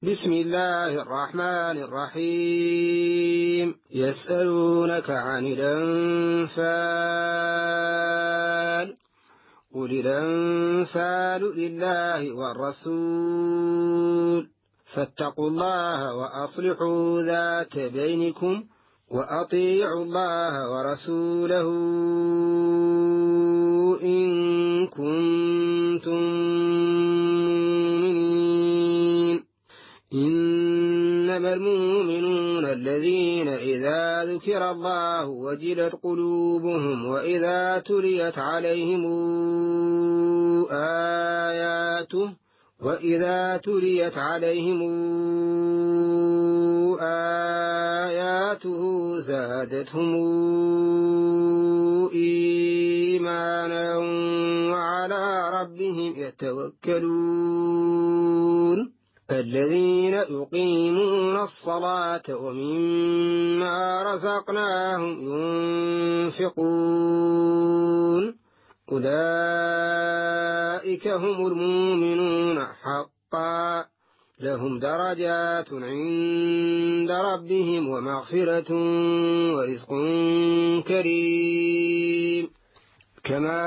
بسم الله الرحمن الرحيم. يسألونك عن الأنفال، قل الأنفال لله والرسول، فاتقوا الله وأصلحوا ذات بينكم، وأطيعوا الله ورسوله إن كنتم مؤمنين. إنما المؤمنون الذين إذا ذكر الله وجلت قلوبهم وإذا تليت عليهم آياته زادتهم إيمانا وعلى ربهم يتوكلون. الذين يقيمون الصلاة ومما رزقناهم ينفقون، أولئك هم المؤمنون حقا، لهم درجات عند ربهم ومغفرة ورزق كريم. كما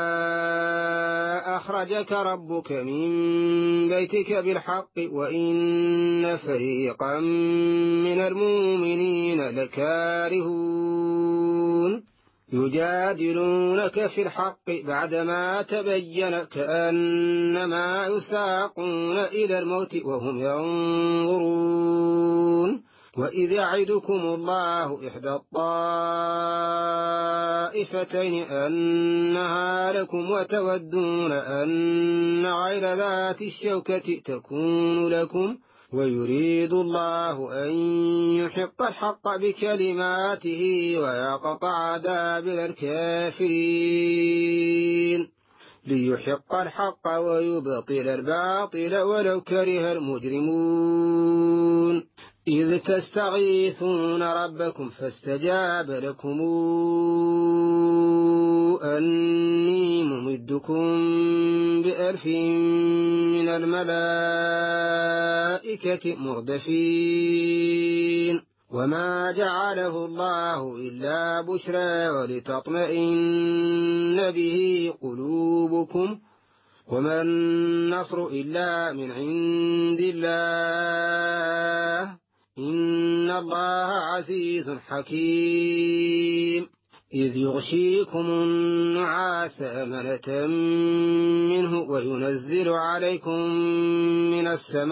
أخرجك ربك من بيتك بالحق وإن فريقا من المؤمنين لكارهون. يجادلونك في الحق بعدما تبين كأنما يساقون إلى الموت وهم ينظرون. وإذ يعدكم الله إحدى الطائفتين أنها لكم وتودون أن غير ذات الشوكة تكون لكم، ويريد الله أن يحق الحق بكلماته ويقطع دابر الكافرين، ليحق الحق ويبطل الباطل ولو كره المجرمون. إذ تستغيثون ربكم فاستجاب لكم أني ممدكم ب1000 من الملائكة مردفين. وما جعله الله إلا بشرى ولتطمئن به قلوبكم، وما النصر إلا من عند الله، إن الله عزيز حكيم. إذ يغشيكم النعاس أمنة منه وينزل عليكم من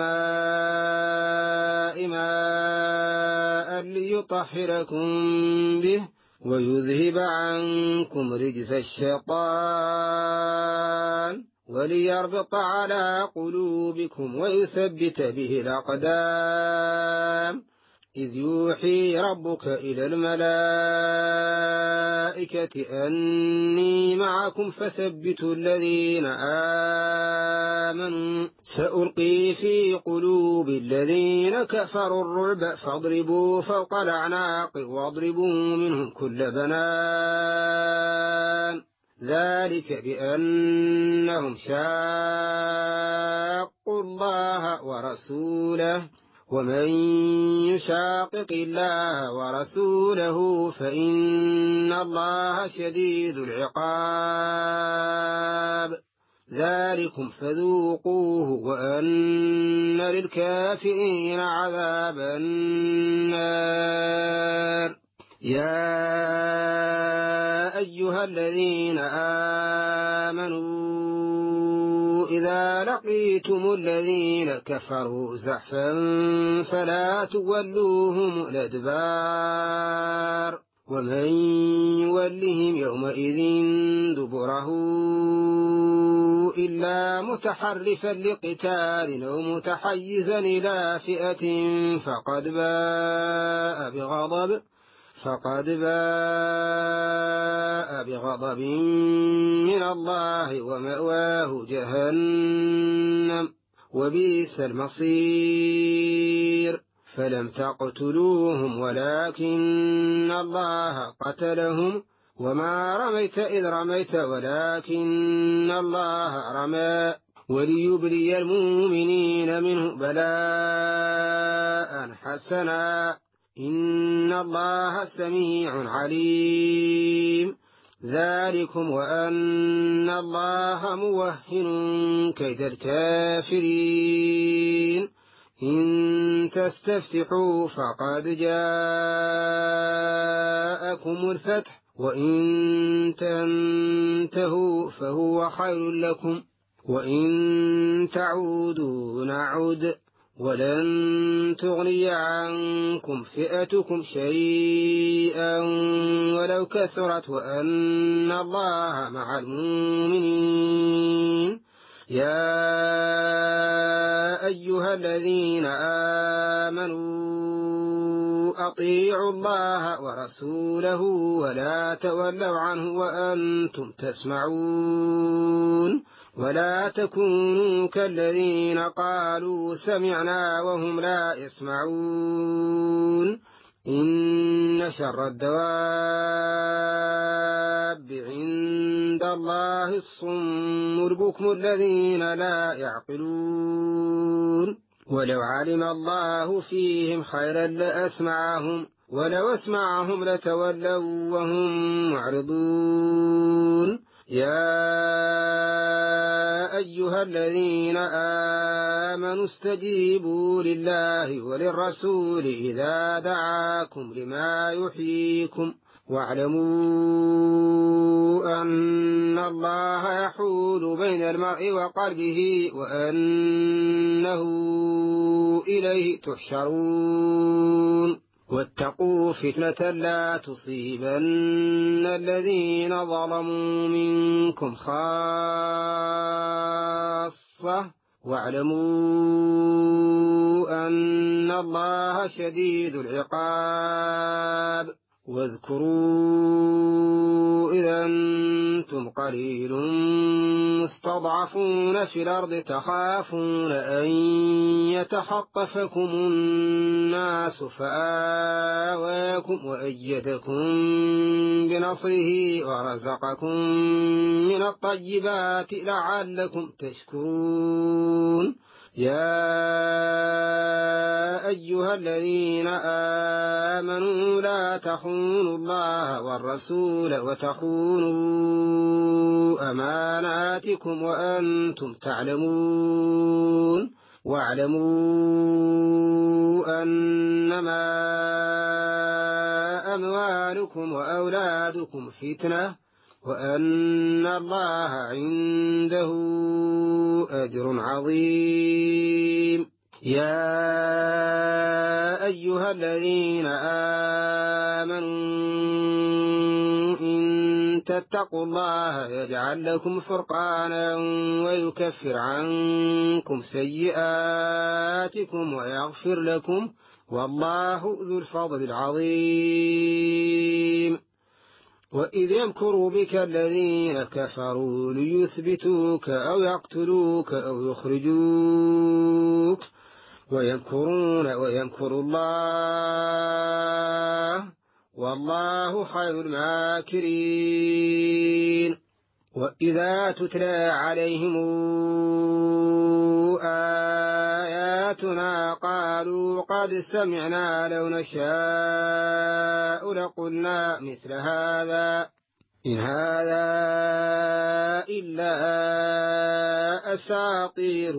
السماء ماء ليطهركم به ويذهب عنكم رجز الشيطان وليربط على قلوبكم ويثبت به الأقدام. إذ يوحي ربك إلى الملائكة أني معكم فثبتوا الذين آمنوا، سألقي في قلوب الذين كفروا الرعب فاضربوا فوق الأعناق واضربوا منهم كل بنان، ذلك بأنهم شاقوا الله ورسوله، ومن يشاقق الله ورسوله فإن الله شديد العقاب. ذلكم فذوقوه وأن للكافرين عذاب النار. يا أيها الذين آمنوا إذا لقيتم الذين كفروا زحفا فلا تولوهم الأدبار، ومن يولهم يومئذ دبره إلا متحرفا لقتال أو متحيزا إلى فئة فقد باء بغضب من الله ومأواه جهنم وبئس المصير. فلم تقتلوهم ولكن الله قتلهم وما رميت إذ رميت ولكن الله رمى وليبلي المؤمنين منه بلاء حسنا إن الله سميع عليم ذلكم وأن الله موهن كيد الكافرين إن تستفتحوا فقد جاءكم الفتح وإن تنتهوا فهو خير لكم وإن تعودوا نعد ولن تغني عنكم فئتكم شيئا ولو كثرت وأن الله مع المؤمنين يا أيها الذين آمنوا أطيعوا الله ورسوله ولا تولوا عنه وأنتم تسمعون ولا تكونوا كالذين قالوا سمعنا وهم لا يسمعون إن شر الدواب عند الله الصم البكم الذين لا يعقلون ولو علم الله فيهم خيرا لأسمعهم ولو أسمعهم لتولوا وهم معرضون يا أيها الذين آمنوا استجيبوا لله وللرسول إذا دعاكم لما يحييكم واعلموا أن الله يحول بين المرء وقلبه وأنه إليه تحشرون واتقوا فتنة لا تصيبن الذين ظلموا منكم خاصة واعلموا أن الله شديد العقاب واذكروا إذا أنتم قليل مستضعفون في الأرض تخافون أن يتخطفكم الناس فآواكم وأيدكم بنصره ورزقكم من الطيبات لعلكم تشكرون يا أيها الذين آمنوا لا تخونوا الله والرسول وتخونوا أماناتكم وأنتم تعلمون واعلموا أنما أموالكم وأولادكم فتنة وأن الله عنده أجر عظيم يا أيها الذين آمنوا إن تتقوا الله يجعل لكم فرقانا ويكفر عنكم سيئاتكم ويغفر لكم والله ذو الفضل العظيم وإذ يمكر بك الذين كفروا ليثبتوك أو يقتلوك أو يخرجوك ويمكرون ويمكر الله والله خير الماكرين وإذا تتلى عليهم آياتنا قالوا قد سمعنا لو نشاء لقلنا مثل هذا إن هذا إلا أساطير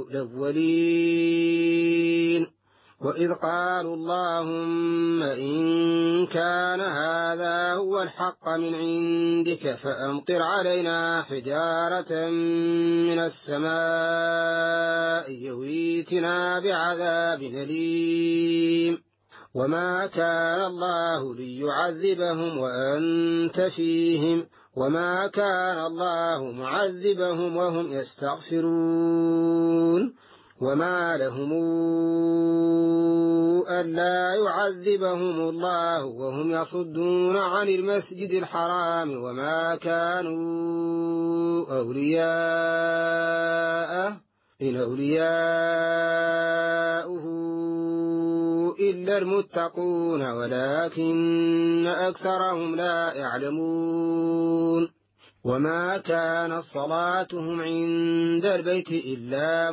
الأولين وإذ قالوا اللهم إن كان هذا هو الحق من عندك فأمطر علينا حجارة من السماء يويتنا بعذاب أليم وما كان الله ليعذبهم وأنت فيهم وما كان الله معذبهم وهم يستغفرون وما لهم ألا يعذبهم الله وهم يصدون عن المسجد الحرام وما كانوا أولياءه إن أولياؤه إلا المتقون ولكن أكثرهم لا يعلمون وما كانت صلاتهم عند البيت إلا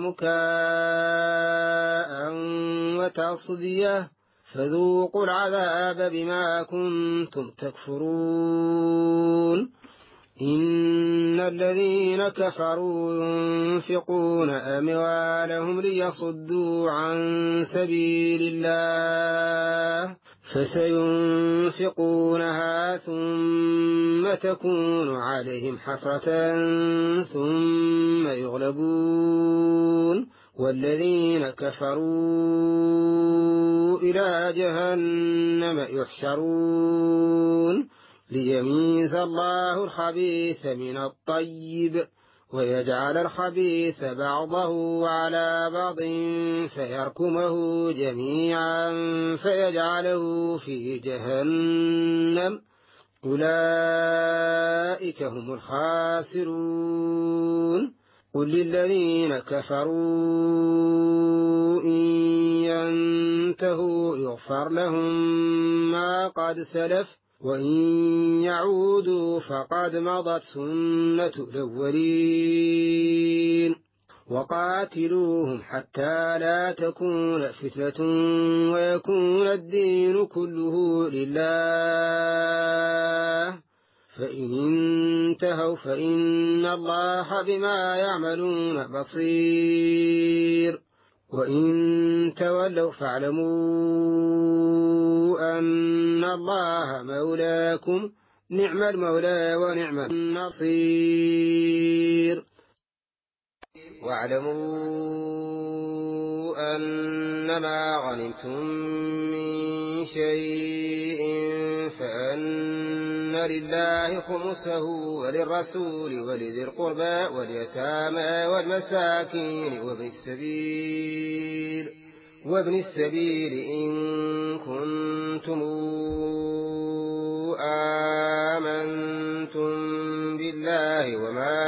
مكاء وتصدية فذوقوا العذاب بما كنتم تكفرون إن الذين كفروا ينفقون أموالهم ليصدوا عن سبيل الله فسينفقونها ثم تكون عليهم حسرة ثم يغلبون والذين كفروا إلى جهنم يحشرون ليميز الله الخبيث من الطيب ويجعل الخبيث بعضه على بعض فيركمه جميعا فيجعله في جهنم أولئك هم الخاسرون قل للذين كفروا إن ينتهوا يغفر لهم ما قد سلف وإن يعودوا فقد مضت سنة الأولين وقاتلوهم حتى لا تكون فتنة ويكون الدين كله لله فإن انتهوا فإن الله بما يعملون بصير وإن تولوا فاعلموا أن الله مولاكم نعم المولى ونعم النصير واعلموا أنما غنمتم من شيء فأن لله خمسه وللرسول ولذي القربى واليتامى والمساكين وابن السبيل إن كنتم آمنتم بالله وما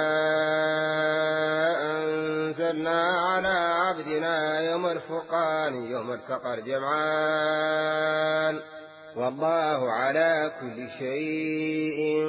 أنزلنا على عبدنا يوم الفرقان يوم التقى الجمعان والله على كل شيء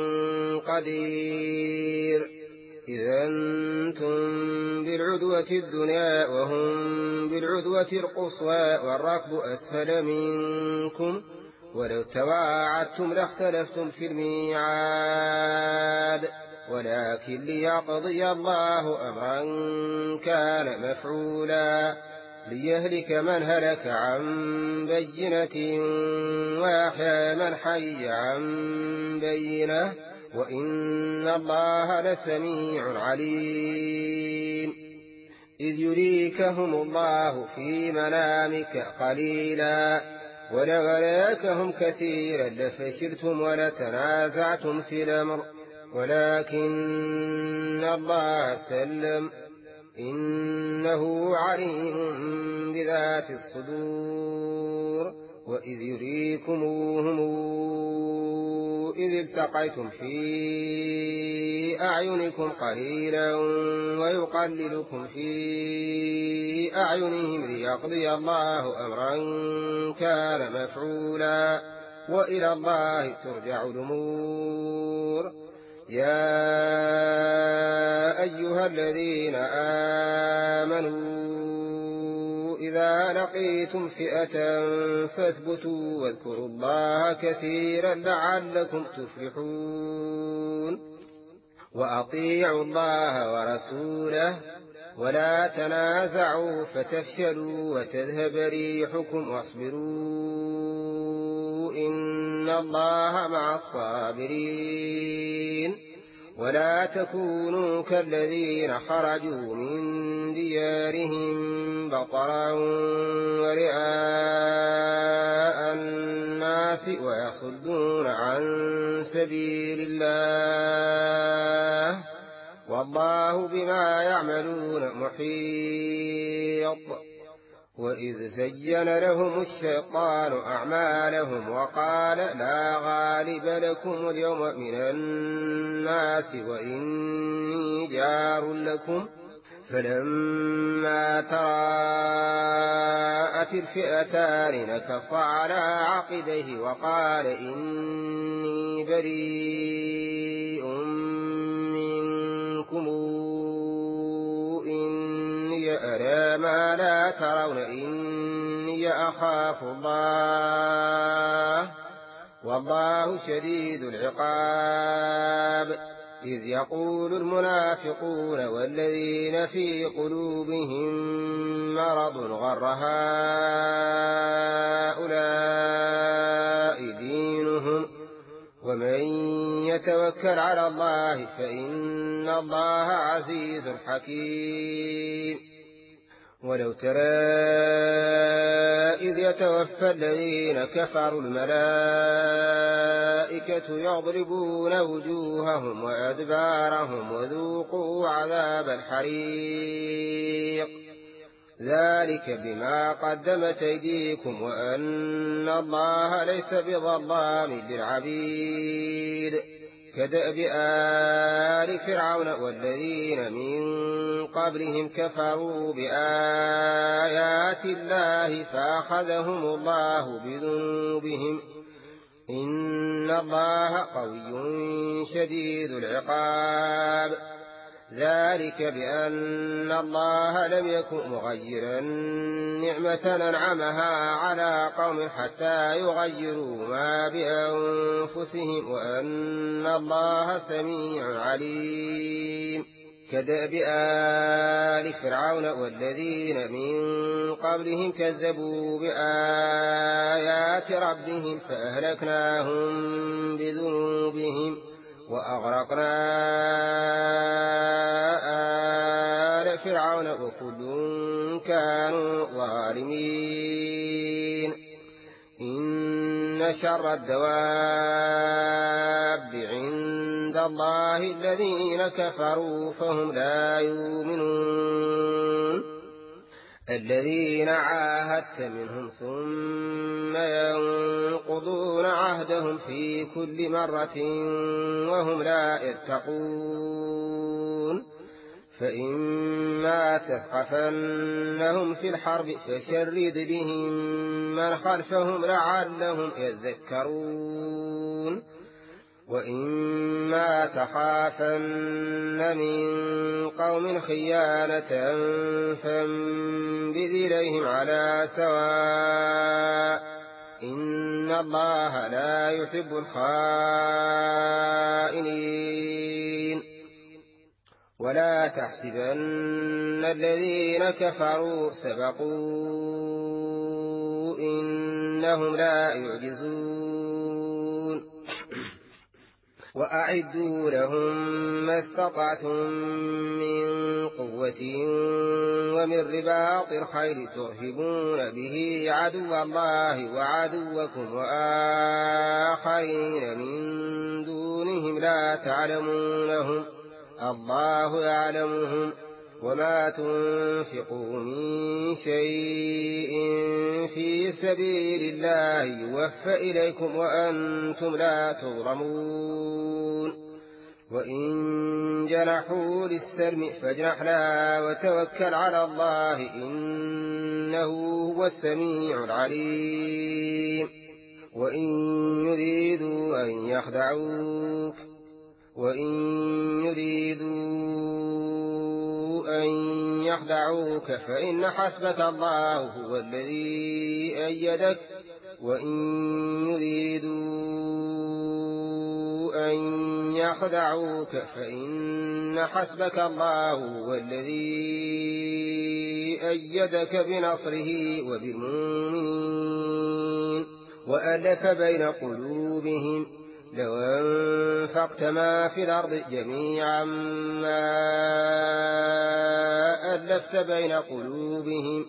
قدير إذا أنتم بالعدوة الدنيا وهم بالعدوة القصوى والركب أسفل منكم ولو تواعدتم لاختلفتم في الميعاد ولكن ليقضي الله أمرا كان مفعولا ليهلك من هلك عن بينة ويحيى من حي عن بينة وإن الله لسميع عليم إذ يريكهم الله في منامك قليلا ولو أراكهم كثيرا لفشلتم ولتنازعتم في الأمر ولكن الله سلم إنه عليم بذات الصدور وإذ يريكموهم إذ التقيتم في أعينكم قليلا ويقللكم في أعينهم ليقضي الله أمرا كان مفعولا وإلى الله ترجع الأمور يا أيها الذين آمنوا إذا لقيتم فئة فاثبتوا واذكروا الله كثيرا لعلكم تفلحون وأطيعوا الله ورسوله ولا تنازعوا فتفشلوا وتذهب ريحكم واصبروا إن الله مع الصابرين ولا تكونوا كالذين خرجوا من ديارهم بطرا ورئاء الناس ويصدون عن سبيل الله والله بما يعملون محيط وإذ زين لهم الشيطان أعمالهم وقال لا غالب لكم اليوم من الناس وإني جار لكم فلما تراءت الفئتان نكص على عقبيه وقال إني بريء ترون إني أخاف الله والله شديد العقاب إذ يقول المنافقون والذين في قلوبهم مرض غر هؤلاء دينهم ومن يتوكل على الله فإن الله عزيز حكيم ولو ترى إذ يتوفى الذين كفروا الملائكة يضربون وجوههم وأدبارهم وذوقوا عذاب الحريق ذلك بما قدمت أيديكم وأن الله ليس بظلام للعبيد كدأب آل فرعون والذين من قبلهم كفروا بآيات الله فأخذهم الله بذنوبهم إن الله قوي شديد العقاب ذلك بأن الله لم يكن مغيرا نعمة أنعمها على قوم حتى يغيروا ما بأنفسهم وأن الله سميع عليم كدأب آل فرعون والذين من قبلهم كذبوا بآيات ربهم فأهلكناهم بذنوبهم وأغرقنا آل فرعون وكل كانوا ظالمين إن شر الدواب عند الله الذين كفروا فهم لا يؤمنون الذين عاهدت منهم ثم ينقضون عهدهم في كل مرة وهم لا يتقون فإما تثقفنهم في الحرب فشرد بهم من خلفهم لعلهم يذكرون وإما تخافن من قوم خيانة فانبذ إليهم على سواء إن الله لا يحب الخائنين ولا تحسبن الذين كفروا سبقوا إنهم لا يعجزون وأعدوا لهم ما استطعتم من قوة ومن رباط الخيل ترهبون به عدو الله وعدوكم وآخرين من دونهم لا تعلمونهم الله يعلمهم وما تنفقوا من شيء في سبيل الله يوفى إليكم وأنتم لا تظلمون وإن جنحوا للسلم فاجنح لها وتوكل على الله إنه هو السميع العليم وإن يريدوا أن يخدعوك فإن حسبك الله هو الذي أيدك وإن يريدوا أن يخدعوك فإن حسبك الله هو الذي أيدك بنصره وبالمؤمنين وألف بين قلوبهم لو أنفقت ما في الأرض جميعا ما ألفت بين قلوبهم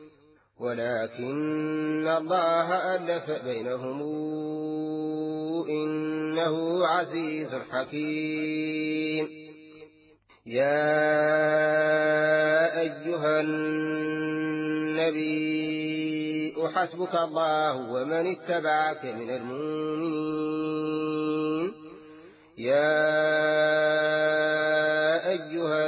ولكن الله ألف بينهم إنه عزيز حكيم يا أيها النبي حسبك الله ومن اتبعك من المؤمنين يا أيها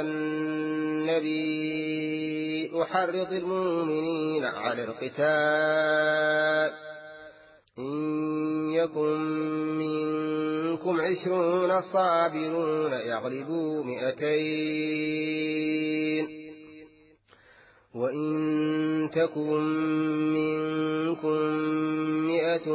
النبي حرض المؤمنين على القتال إن يكن منكم 20 صابرون يغلبوا 200 وإن تكن منكم 100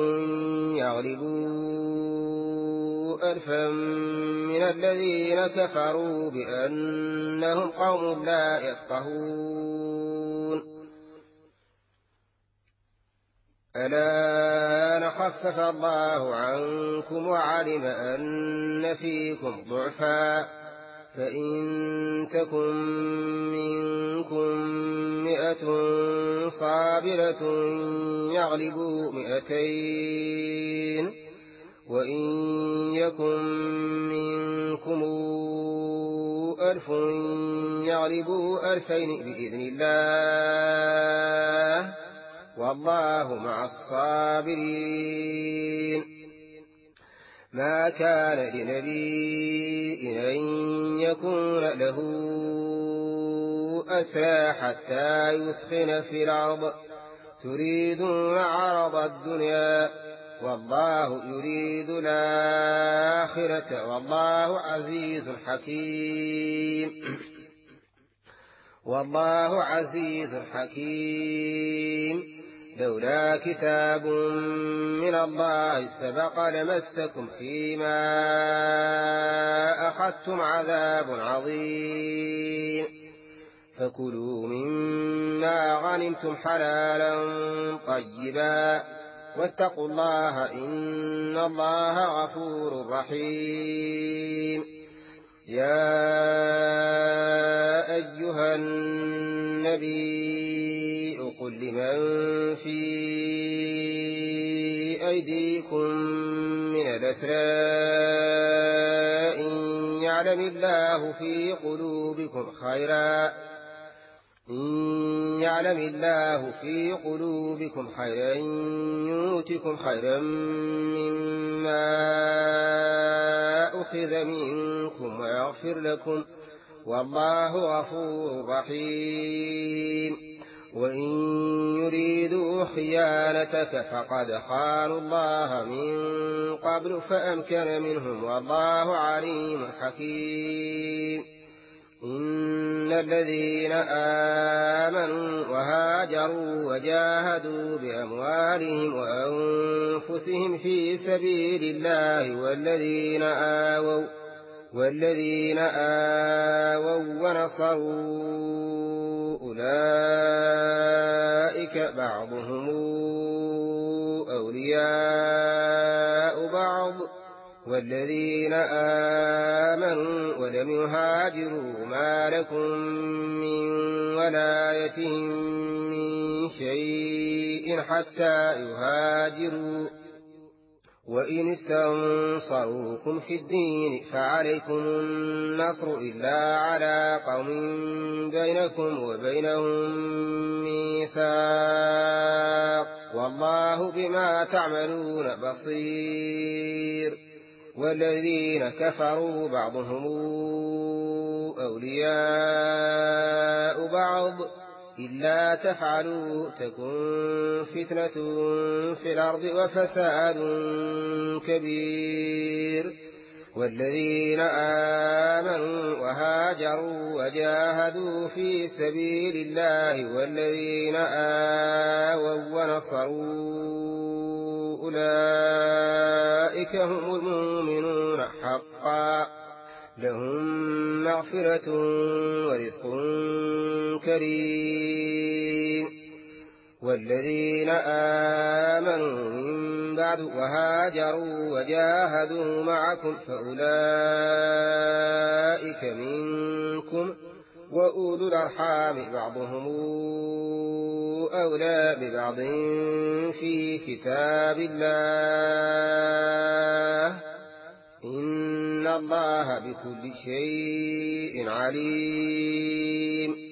يغلبوا 1000 من الذين كفروا بأنهم قوم لا يفقهون الآن خفف الله عنكم وعلم أن فيكم ضعفا فإن تكن منكم 100 صابرة يغلبوا 200 وإن يكن منكم 1000 يغلبوا 2000 بإذن الله والله مع الصابرين ما كان لنبي أن يكون له أسرى حتى يثخن في الأرض تريدون عرض الدنيا والله يريد الآخرة والله عزيز حكيم والله عزيز حكيم لولا كتاب من الله سبق لمسكم فيما أخذتم عذاب عظيم فكلوا مما غنمتم حلالا طيبا واتقوا الله إن الله غفور رحيم يا أيها النبي قل لمن في أيديكم من الأسرى إن يعلم الله في قلوبكم خيرا يؤتكم خيرا مما أخذ منكم ويغفر لكم والله غفور رحيم وإن يريدوا خيانتك فقد خانوا الله من قبل فأمكن منهم والله عليم حكيم إن الذين آمنوا وهاجروا وجاهدوا بأموالهم وأنفسهم في سبيل الله والذين آووا ونصروا أولئك بعضهم أولياء بعض والذين آمنوا ولم يهاجروا ما لكم من ولايتهم من شيء حتى يهاجروا وإن استنصروكم في الدين فعليكم النصر إلا على قوم بينكم وبينهم ميثاق والله بما تعملون بصير والذين كفروا بعضهم أولياء بعض إلا تفعلوا تكن فتنة في الأرض وفساد كبير والذين آمنوا وهاجروا وجاهدوا في سبيل الله والذين آووا ونصروا أولئك هم المؤمنون حقا لهم مغفرة ورزق كريم والذين آمنوا من بعد وهاجروا وجاهدوا معكم فأولئك منكم وأولو الأرحام بعضهم أولى ببعض في كتاب الله إن الله بكل شيء عليم